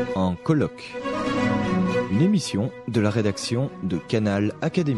En colloque. Une émission de la rédaction de Canal Académie.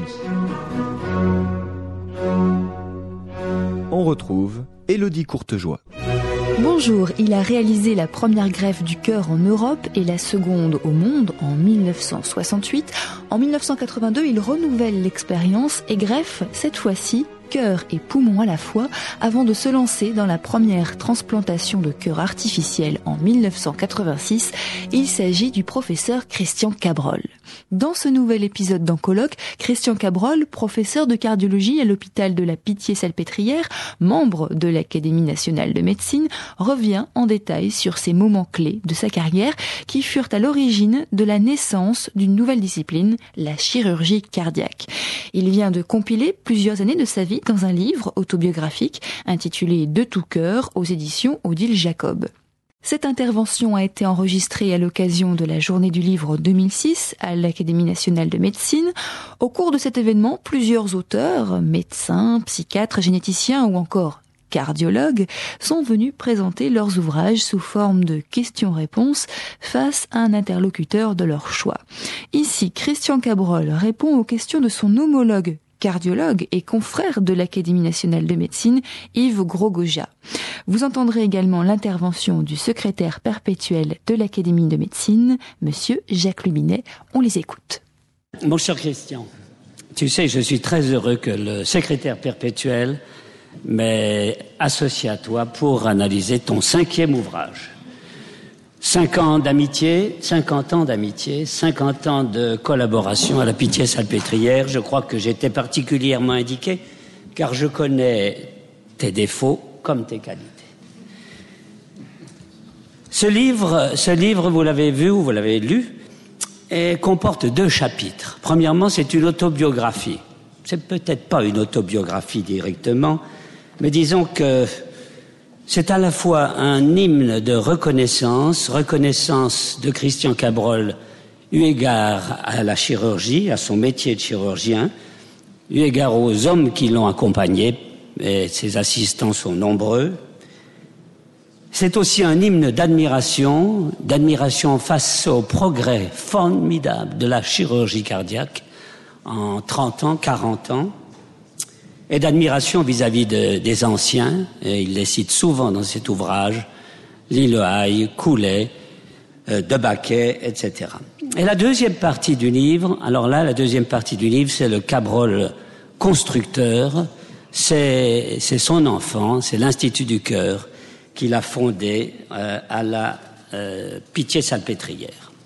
On retrouve Élodie Courtejoie. Bonjour, il a réalisé la première greffe du cœur en Europe et la seconde au monde en 1968. En 1982, il renouvelle l'expérience et greffe cette fois-ci cœur et poumon à la fois avant de se lancer dans la première transplantation de cœur artificiel en 1986. Il s'agit du professeur Christian Cabrol. Dans ce nouvel épisode d'En colloque, Christian Cabrol, professeur de cardiologie à l'hôpital de la Pitié-Salpêtrière, membre de l'Académie nationale de médecine, revient en détail sur ces moments clés de sa carrière qui furent à l'origine de la naissance d'une nouvelle discipline, la chirurgie cardiaque. Il vient de compiler plusieurs années de sa vie dans un livre autobiographique intitulé De tout cœur aux éditions Odile Jacob. Cette intervention a été enregistrée à l'occasion de la Journée du Livre 2006 à l'Académie nationale de médecine. Au cours de cet événement, plusieurs auteurs, médecins, psychiatres, généticiens ou encore cardiologues sont venus présenter leurs ouvrages sous forme de questions-réponses face à un interlocuteur de leur choix. Ici, Christian Cabrol répond aux questions de son homologue cardiologue et confrère de l'Académie nationale de médecine, Yves Gros-Goja. Vous entendrez également l'intervention du secrétaire perpétuel de l'Académie de médecine, Monsieur Jacques Lubinet. On les écoute. Mon cher Christian, tu sais, je suis très heureux que le secrétaire perpétuel m'ait associé à toi pour analyser ton 5e ouvrage. 50 ans d'amitié, 50 ans de collaboration à la Pitié-Salpêtrière. Je crois que j'étais particulièrement indiqué car je connais tes défauts comme tes qualités. Ce livre, vous l'avez vu ou vous l'avez lu, comporte 2 chapitres. Premièrement, c'est une autobiographie. C'est peut-être pas une autobiographie directement, mais disons que c'est à la fois un hymne de reconnaissance de Christian Cabrol, eu égard à la chirurgie, à son métier de chirurgien, eu égard aux hommes qui l'ont accompagné, et ses assistants sont nombreux. C'est aussi un hymne d'admiration face au progrès formidable de la chirurgie cardiaque en 30 ans, 40 ans, et d'admiration vis-à-vis des anciens, et il les cite souvent dans cet ouvrage, Lillehei, Coulet, Debaquet, etc. Et la deuxième partie du livre, c'est le Cabrol constructeur, c'est son enfant, c'est l'Institut du Cœur qu'il a fondé à la Pitié-Salpêtrière.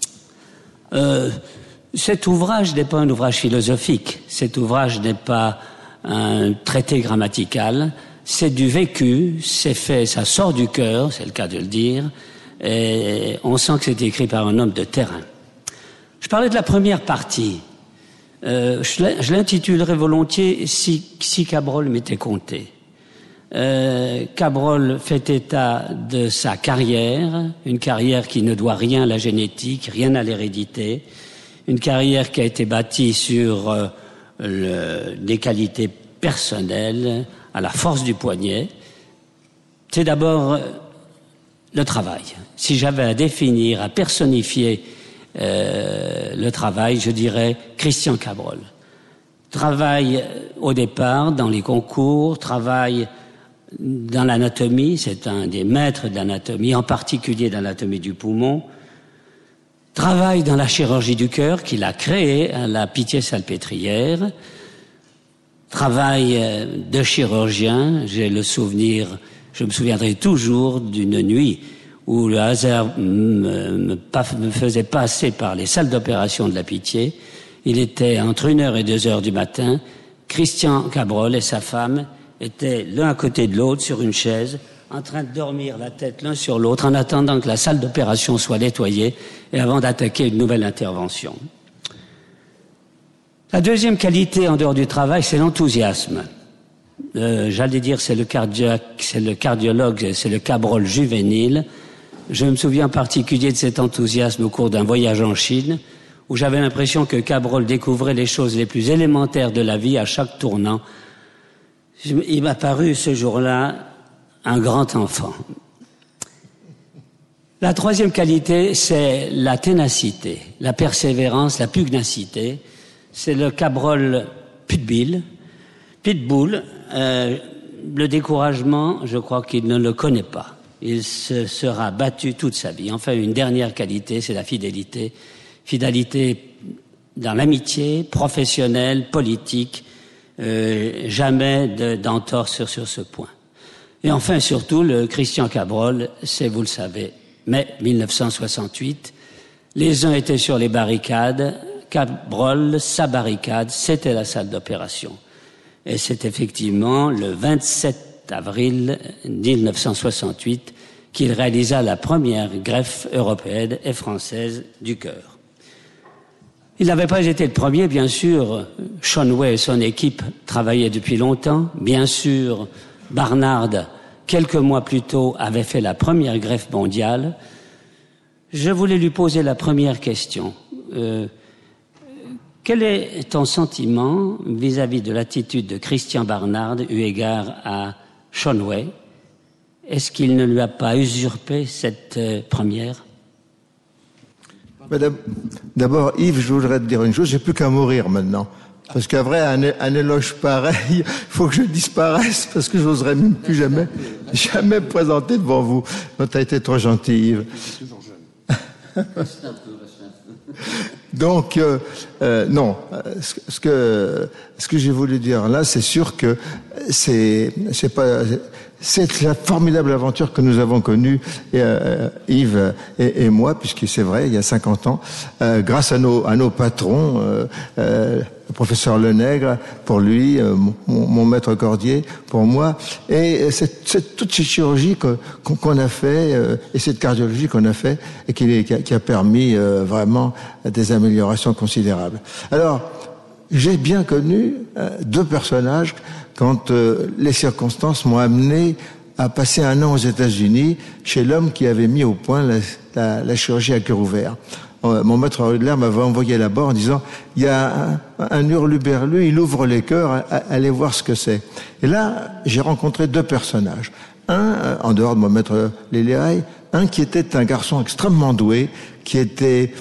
Cet ouvrage n'est pas un ouvrage philosophique, cet ouvrage n'est pas un traité grammatical, c'est du vécu, c'est fait, ça sort du cœur, c'est le cas de le dire, et on sent que c'est écrit par un homme de terrain. Je parlais de la première partie, je l'intitulerais volontiers si Cabrol m'était compté. Cabrol fait état de sa carrière, une carrière qui ne doit rien à la génétique, rien à l'hérédité, une carrière qui a été bâtie sur des qualités personnelles, à la force du poignet. C'est d'abord le travail. Si j'avais à définir, à personnifier le travail, je dirais Christian Cabrol. Travail au départ dans les concours, travail dans l'anatomie, c'est un des maîtres de l'anatomie, en particulier dans l'anatomie du poumon. Travaille dans la chirurgie du cœur qu'il a créée à la Pitié-Salpêtrière. Travail de chirurgien. Je me souviendrai toujours d'une nuit où le hasard me faisait passer par les salles d'opération de la Pitié. Il était entre 1h et 2h du matin. Christian Cabrol et sa femme étaient l'un à côté de l'autre sur une chaise, en train de dormir la tête l'un sur l'autre en attendant que la salle d'opération soit nettoyée et avant d'attaquer une nouvelle intervention. La deuxième qualité en dehors du travail, c'est l'enthousiasme. J'allais dire c'est le cardiologue, c'est le Cabrol juvénile. Je me souviens en particulier de cet enthousiasme au cours d'un voyage en Chine où j'avais l'impression que Cabrol découvrait les choses les plus élémentaires de la vie à chaque tournant. Il m'a paru ce jour-là un grand enfant. La troisième qualité, c'est la ténacité, la persévérance, la pugnacité. C'est le Cabrol Pitbull. Le découragement, je crois qu'il ne le connaît pas. Il se sera battu toute sa vie. Enfin, une dernière qualité, c'est la fidélité. Fidélité dans l'amitié, professionnelle, politique. Jamais d'entorse sur ce point. Et enfin, surtout, le Christian Cabrol, c'est, vous le savez, mai 1968. Les uns étaient sur les barricades. Cabrol, sa barricade, c'était la salle d'opération. Et c'est effectivement le 27 avril 1968 qu'il réalisa la première greffe européenne et française du cœur. Il n'avait pas été le premier, bien sûr. Schoenway et son équipe travaillaient depuis longtemps. Bien sûr, Barnard, quelques mois plus tôt, avait fait la première greffe mondiale. Je voulais lui poser la première question. Quel est ton sentiment vis-à-vis de l'attitude de Christian Barnard eu égard à Schoenway? Est-ce qu'il ne lui a pas usurpé cette première? D'abord, Yves, je voudrais te dire une chose, j'ai plus qu'à mourir maintenant. Parce qu'à vrai, un éloge pareil, il faut que je disparaisse, parce que j'oserais même plus jamais me présenter devant vous. Tu as été trop gentil, Yves. Donc, non, ce que j'ai voulu dire là, c'est sûr que c'est la formidable aventure que nous avons connue, Yves et moi, puisque c'est vrai, il y a 50 ans, grâce à nos patrons, le professeur Lenègre, pour lui, mon maître Cordier, pour moi, et toute cette chirurgie qu'on a fait, et cette cardiologie qu'on a fait, et qui a permis vraiment des améliorations considérables. Alors, j'ai bien connu deux personnages quand les circonstances m'ont amené à passer 1 an aux États-Unis chez l'homme qui avait mis au point la chirurgie à cœur ouvert. Mon maître Rudler m'avait envoyé là-bas en disant « Il y a un hurluberlu, il ouvre les cœurs, allez voir ce que c'est. » Et là, j'ai rencontré deux personnages. Un, en dehors de mon maître Léléaï, un qui était un garçon extrêmement doué, qui était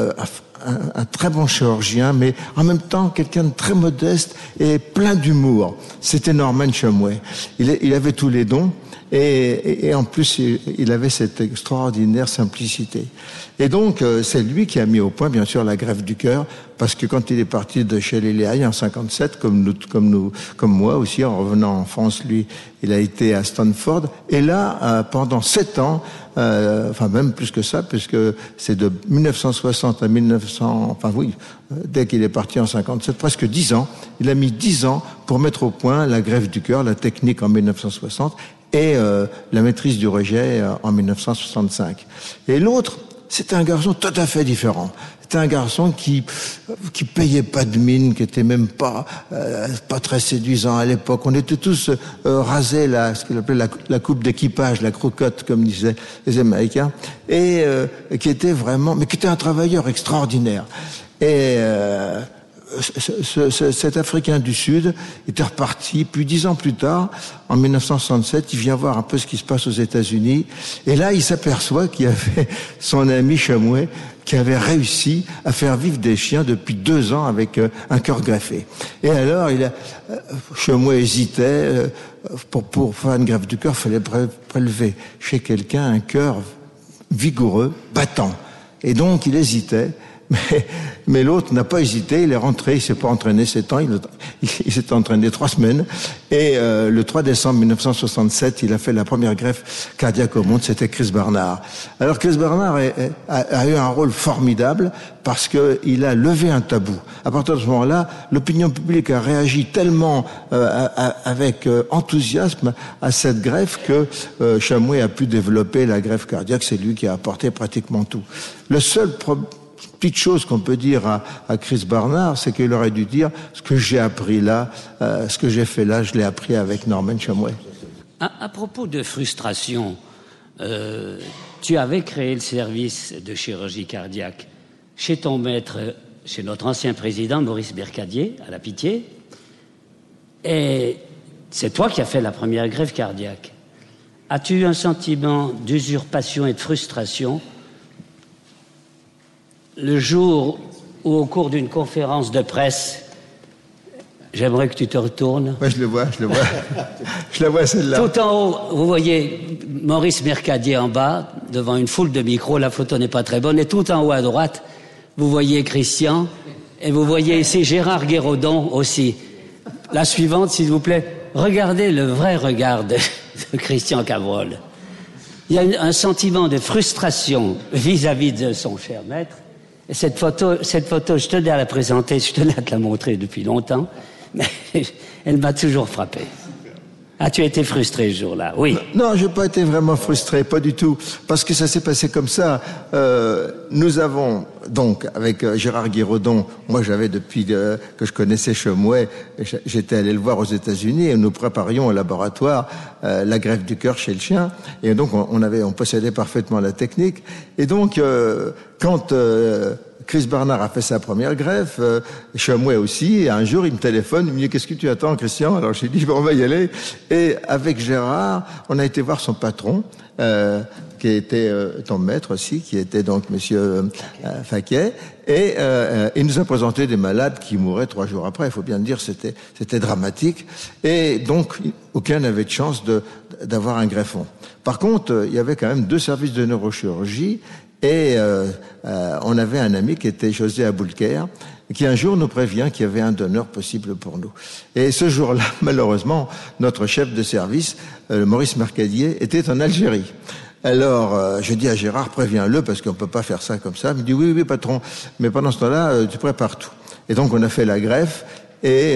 un très bon chirurgien, mais en même temps quelqu'un de très modeste et plein d'humour. C'était Norman Shumway. Il avait tous les dons. Et en plus, il avait cette extraordinaire simplicité. Et donc, c'est lui qui a mis au point, bien sûr, la greffe du cœur, parce que quand il est parti de chez Léléaï en 57, comme moi aussi, en revenant en France, lui, il a été à Stanford. Et là, pendant 7 ans, enfin même plus que ça, puisque c'est de 1960 à 1900, enfin oui, dès qu'il est parti en 57, presque 10 ans. Il a mis 10 ans pour mettre au point la greffe du cœur, la technique en 1960. Et la maîtrise du rejet en 1965. Et l'autre, c'était un garçon tout à fait différent. C'était un garçon qui payait pas de mine, qui était même pas très séduisant à l'époque. On était tous rasés ce qu'il appelait la coupe d'équipage, la crocotte, comme disaient les Américains, et qui était vraiment, mais qui était un travailleur extraordinaire. Et cet Africain du Sud était reparti, puis 10 ans plus tard, en 1967, il vient voir un peu ce qui se passe aux États-Unis, et là, il s'aperçoit qu'il y avait son ami Shumway qui avait réussi à faire vivre des chiens depuis 2 ans avec un cœur greffé. Et alors, Shumway hésitait, pour faire une greffe du cœur, il fallait prélever chez quelqu'un un cœur vigoureux, battant. Et donc, il hésitait. Mais l'autre n'a pas hésité, il est rentré, il s'est pas entraîné 7 ans, il s'est entraîné 3 semaines, et le 3 décembre 1967, il a fait la première greffe cardiaque au monde, c'était Chris Barnard. Alors Chris Barnard a eu un rôle formidable parce que il a levé un tabou. À partir de ce moment-là, l'opinion publique a réagi tellement avec enthousiasme à cette greffe que Shumway a pu développer la greffe cardiaque, c'est lui qui a apporté pratiquement tout. Le seul petite chose qu'on peut dire à Chris Barnard, c'est qu'il aurait dû dire ce que j'ai appris là, ce que j'ai fait là, je l'ai appris avec Norman Shumway. À propos de frustration, tu avais créé le service de chirurgie cardiaque chez ton maître, chez notre ancien président Maurice Bercadier, à la Pitié, et c'est toi qui as fait la première greffe cardiaque. As-tu eu un sentiment d'usurpation et de frustration le jour où, au cours d'une conférence de presse, j'aimerais que tu te retournes. Ouais, je le vois. Je la vois celle-là. Tout en haut, vous voyez Maurice Mercadier en bas, devant une foule de micros, la photo n'est pas très bonne, et tout en haut à droite, vous voyez Christian, et vous voyez ici Gérard Guérodon aussi. La suivante, s'il vous plaît. Regardez le vrai regard de Christian Cabrol. Il y a un sentiment de frustration vis-à-vis de son cher maître. Et cette photo, je tenais à la présenter, je tenais à te la montrer depuis longtemps, mais elle m'a toujours frappé. As-tu été frustré ce jour-là? Oui. Non, j'ai pas été vraiment frustré, pas du tout, parce que ça s'est passé comme ça. Nous avons donc avec Gérard Guérodon, moi j'avais depuis que je connaissais Chemouet, j'étais allé le voir aux États-Unis et nous préparions au laboratoire la greffe du cœur chez le chien, et donc on possédait parfaitement la technique. Et donc quand Chris Barnard a fait sa première greffe, Chemouet aussi, et un jour il me téléphone, il me dit « Qu'est-ce que tu attends, Christian ?» Alors j'ai dit « Bon, on va y aller ». Et avec Gérard, on a été voir son patron, qui était ton maître aussi, qui était donc monsieur Faquet, et il nous a présenté des malades qui mouraient 3 jours après. Il faut bien le dire, c'était dramatique, et donc aucun n'avait de chance d'avoir un greffon. Par contre, il y avait quand même 2 services de neurochirurgie. Et on avait un ami qui était José Aboulker, qui un jour nous prévient qu'il y avait un donneur possible pour nous. Et ce jour-là, malheureusement, notre chef de service, Maurice Mercadier, était en Algérie. Alors, je dis à Gérard, préviens-le, parce qu'on peut pas faire ça comme ça. Il me dit, oui, patron, mais pendant ce temps-là, tu prépares tout. Et donc, on a fait la greffe. Et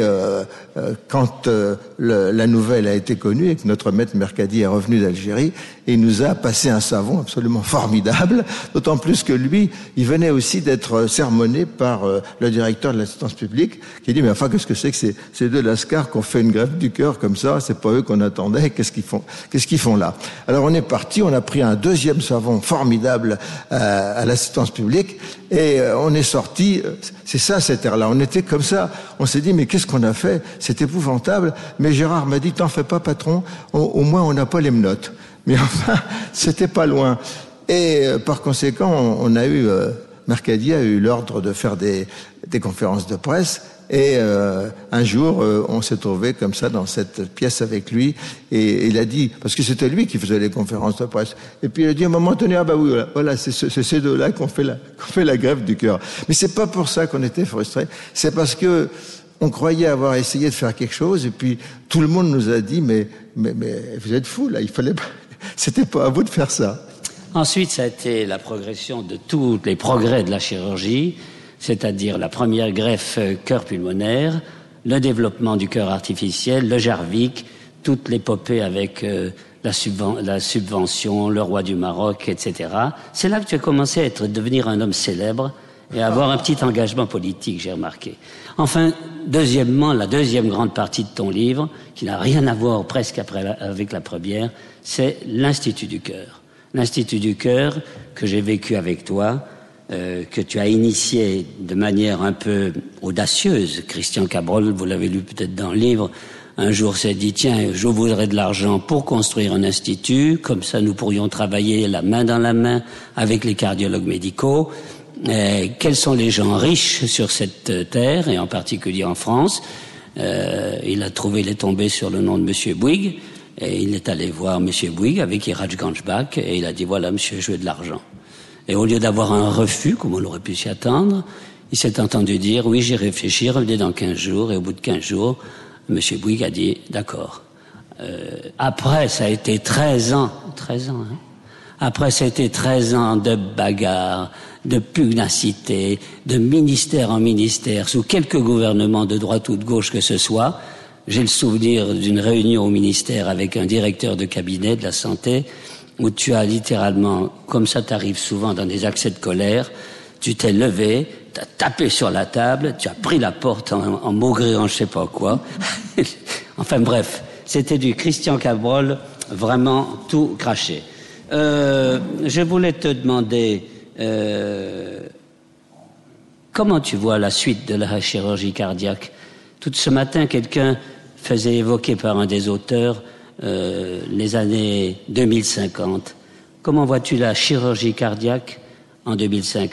quand la nouvelle a été connue et que notre maître Mercadier est revenu d'Algérie, il nous a passé un savon absolument formidable, d'autant plus que lui, il venait aussi d'être sermonné par le directeur de l'assistance publique, qui dit « Mais enfin, qu'est-ce que c'est que ces 2 lascars qui ont fait une greffe du cœur comme ça? C'est pas eux qu'on attendait, qu'est-ce qu'ils font là ?» Alors on est parti, on a pris un 2e savon formidable à l'assistance publique, et on est sorti, c'est ça cette ère-là, on était comme ça, on s'est dit « Mais qu'est-ce qu'on a fait? C'est épouvantable. » Mais Gérard m'a dit « T'en fais pas, patron, au moins on n'a pas les menottes. » Mais enfin, c'était pas loin. Et par conséquent, on a eu Mercadier a eu l'ordre de faire des conférences de presse. Et un jour, on s'est trouvé comme ça dans cette pièce avec lui, et il a dit, parce que c'était lui qui faisait les conférences de presse, et puis il a dit à un moment donné, ah bah oui, voilà, c'est ces 2-là qu'on fait la greffe du cœur. Mais c'est pas pour ça qu'on était frustrés, c'est parce que on croyait avoir essayé de faire quelque chose, et puis tout le monde nous a dit, mais vous êtes fous là, il fallait pas, c'était pas à vous de faire ça. Ensuite, ça a été la progression de tous les progrès de la chirurgie, c'est-à-dire la première greffe cœur pulmonaire, le développement du cœur artificiel, le Jarvik, toute l'épopée avec la subvention, le roi du Maroc, etc. C'est là que tu as commencé à devenir un homme célèbre et à avoir un petit engagement politique, j'ai remarqué. Enfin, deuxièmement, la deuxième grande partie de ton livre, qui n'a rien à voir presque avec la première, c'est l'Institut du cœur. L'Institut du cœur que j'ai vécu avec toi, que tu as initié de manière un peu audacieuse. Christian Cabrol, vous l'avez lu peut-être dans le livre, un jour s'est dit, tiens, je voudrais de l'argent pour construire un institut, comme ça nous pourrions travailler la main dans la main avec les cardiologues médicaux. Quels sont les gens riches sur cette terre, et en particulier en France? Il est tombé sur le nom de Monsieur Bouygues, et il est allé voir Monsieur Bouygues avec Iraj Ganjbach, et il a dit, voilà, monsieur, je veux de l'argent. Et au lieu d'avoir un refus, comme on aurait pu s'y attendre, il s'est entendu dire, oui, j'y réfléchis, revenez dans 15 jours, et au bout de 15 jours, Monsieur Bouygues a dit, d'accord. Après, ça a été 13 ans, hein. Après, ça a été 13 ans de bagarre, de pugnacité, de ministère en ministère, sous quelques gouvernements de droite ou de gauche que ce soit. J'ai le souvenir d'une réunion au ministère avec un directeur de cabinet de la santé, où tu as littéralement, comme ça t'arrive souvent dans des accès de colère, tu t'es levé, t'as tapé sur la table, tu as pris la porte en maugréant je sais pas quoi. Enfin bref, c'était du Christian Cabrol, vraiment tout craché. Je voulais te demander comment tu vois la suite de la chirurgie cardiaque. Tout ce matin, quelqu'un faisait évoquer par un des auteurs les années 2050. Comment vois-tu la chirurgie cardiaque en 2050 ?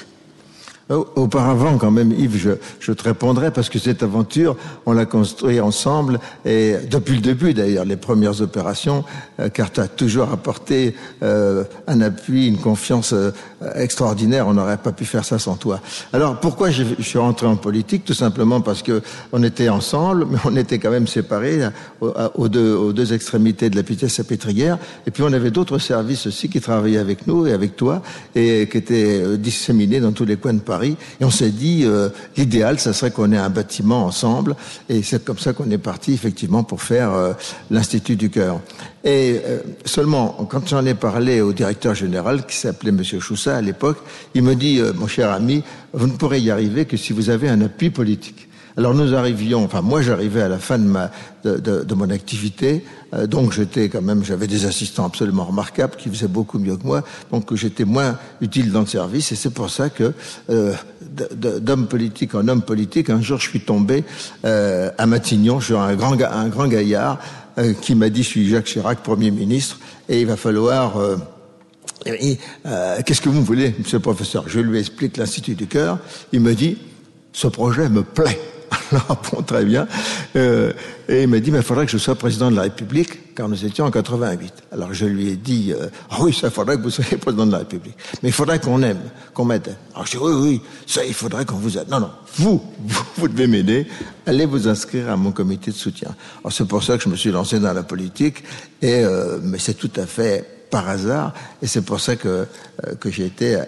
Auparavant, quand même, Yves, je te répondrai parce que cette aventure, on l'a construite ensemble et depuis le début, d'ailleurs, les premières opérations, car tu as toujours apporté un appui, une confiance extraordinaire. On n'aurait pas pu faire ça sans toi. Alors, pourquoi je suis rentré en politique? Tout simplement parce que on était ensemble, mais on était quand même séparés aux deux extrémités de la Pithiviers-Salpêtrière. Et puis, on avait d'autres services aussi qui travaillaient avec nous et avec toi et qui étaient disséminés dans tous les coins de Paris. Et on s'est dit, l'idéal, ça serait qu'on ait un bâtiment ensemble. Et c'est comme ça qu'on est parti, effectivement, pour faire l'Institut du Cœur. Et seulement, quand j'en ai parlé au directeur général, qui s'appelait Monsieur Choussa à l'époque, il me dit, mon cher ami, vous ne pourrez y arriver que si vous avez un appui politique. Alors nous arrivions, enfin moi j'arrivais à la fin de mon activité, donc j'avais des assistants absolument remarquables qui faisaient beaucoup mieux que moi, donc j'étais moins utile dans le service et c'est pour ça que d'homme politique en homme politique, un jour je suis tombé à Matignon sur un grand gaillard qui m'a dit je suis Jacques Chirac, Premier ministre, et il va falloir qu'est-ce que vous voulez, monsieur le professeur? Je lui explique l'Institut du Cœur, il me dit ce projet me plaît. Alors, bon, très bien. Et il m'a dit, mais il faudrait que je sois président de la République, car nous étions en 88. Alors, je lui ai dit, oui, ça, il faudrait que vous soyez président de la République. Mais il faudrait qu'on m'aide. Alors, je dis, oui, ça, il faudrait qu'on vous aide. Non, vous devez m'aider. Allez vous inscrire à mon comité de soutien. Alors, c'est pour ça que je me suis lancé dans la politique. Mais c'est tout à fait par hasard. Et c'est pour ça que j'ai été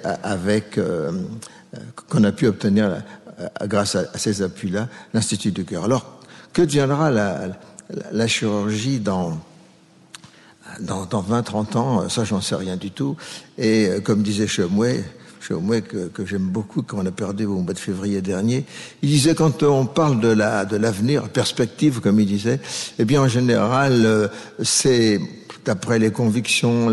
qu'on a pu obtenir grâce à ces appuis-là, l'Institut du Cœur. Alors, que deviendra la chirurgie dans 20-30 ans? Ça, j'en sais rien du tout. Et comme disait Chomouet que j'aime beaucoup, qu'on a perdu au mois de février dernier, il disait, quand on parle de l'avenir, perspective, comme il disait, eh bien, en général, c'est d'après les convictions,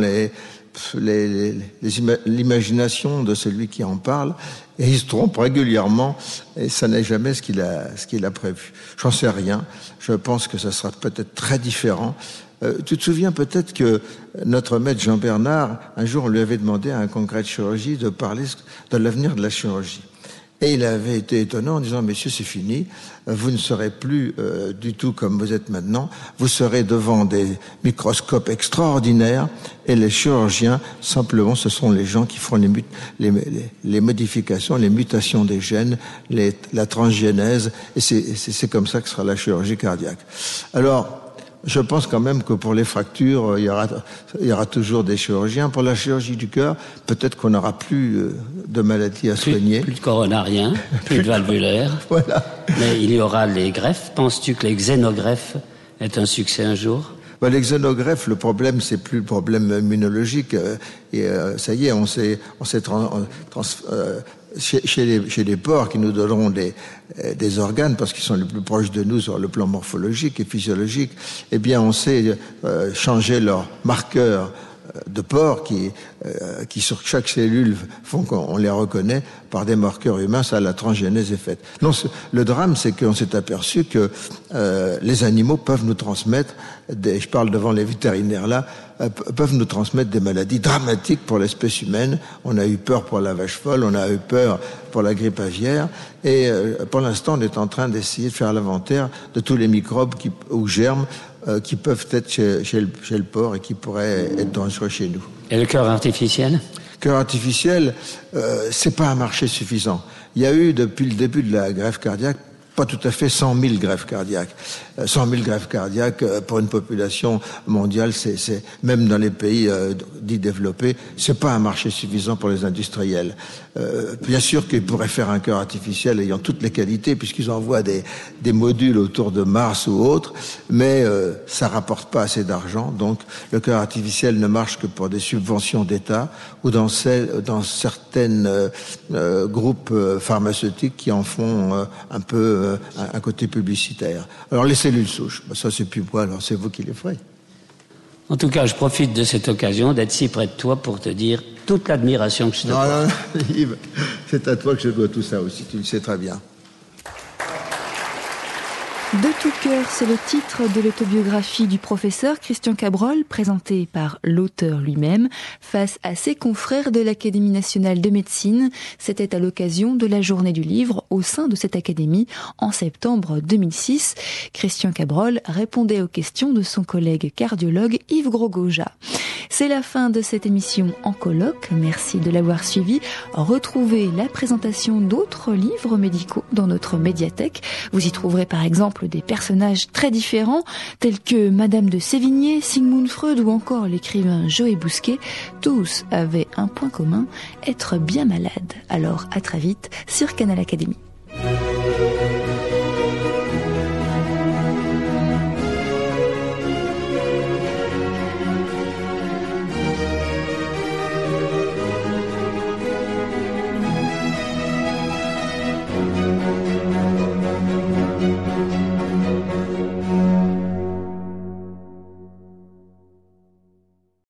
l'imagination de celui qui en parle, et il se trompe régulièrement, et ça n'est jamais ce qu'il a prévu. J'en sais rien. Je pense que ça sera peut-être très différent. Tu te souviens peut-être que notre maître Jean Bernard, un jour, on lui avait demandé à un congrès de chirurgie de parler de l'avenir de la chirurgie. Et il avait été étonnant en disant, messieurs, c'est fini, vous ne serez plus du tout comme vous êtes maintenant, vous serez devant des microscopes extraordinaires, et les chirurgiens, simplement, ce sont les gens qui font les modifications, les mutations des gènes, la transgénèse, et c'est comme ça que sera la chirurgie cardiaque. Alors, je pense quand même que pour les fractures, il y aura toujours des chirurgiens. Pour la chirurgie du cœur, peut-être qu'on n'aura plus de maladies à soigner. Plus de coronarien, plus de valvulaire. Voilà. Mais il y aura les greffes. Penses-tu que les xénogreffes est un succès un jour? Les xénogreffes, le problème, c'est plus le problème immunologique. Ça y est, on s'est chez les porcs qui nous donneront des organes parce qu'ils sont les plus proches de nous sur le plan morphologique et physiologique, eh bien on sait changer leurs marqueurs de porc qui sur chaque cellule font qu'on les reconnaît par des marqueurs humains. Ça, la transgénèse est faite. Non, le drame, c'est qu'on s'est aperçu que les animaux peuvent nous transmettre je parle devant les vétérinaires là, peuvent nous transmettre des maladies dramatiques pour l'espèce humaine. On a eu peur pour la vache folle, on a eu peur pour la grippe aviaire, et pour l'instant, on est en train d'essayer de faire l'inventaire de tous les microbes ou germes qui peuvent être chez le porc et qui pourraient être dangereux chez nous. Et le cœur artificiel? Cœur artificiel, c'est pas un marché suffisant. Il y a eu, depuis le début de la greffe cardiaque, pas tout à fait 100 000 greffes cardiaques. 100 000 greffes cardiaques pour une population mondiale, c'est même dans les pays dits développés, c'est pas un marché suffisant pour les industriels. Bien sûr qu'ils pourraient faire un cœur artificiel ayant toutes les qualités, puisqu'ils envoient des modules autour de Mars ou autres, mais ça rapporte pas assez d'argent. Donc le cœur artificiel ne marche que pour des subventions d'État ou dans certaines groupes pharmaceutiques qui en font un peu un côté publicitaire. Alors les cellules souches, ça c'est plus moi, alors c'est vous qui les ferez. En tout cas, je profite de cette occasion d'être si près de toi pour te dire toute l'admiration que je te porte. Non, Yves, c'est à toi que je dois tout ça aussi, tu le sais très bien. De tout cœur, c'est le titre de l'autobiographie du professeur Christian Cabrol, présentée par l'auteur lui-même, face à ses confrères de l'Académie nationale de médecine. C'était à l'occasion de la journée du livre au sein de cette académie en septembre 2006. Christian Cabrol répondait aux questions de son collègue cardiologue Yves Gros-Goja. C'est la fin de cette émission en colloque. Merci de l'avoir suivi. Retrouvez la présentation d'autres livres médicaux dans notre médiathèque. Vous y trouverez par exemple des personnages très différents, tels que Madame de Sévigné, Sigmund Freud ou encore l'écrivain Joël Bousquet. Tous avaient un point commun, être bien malades. Alors à très vite sur Canal Académie.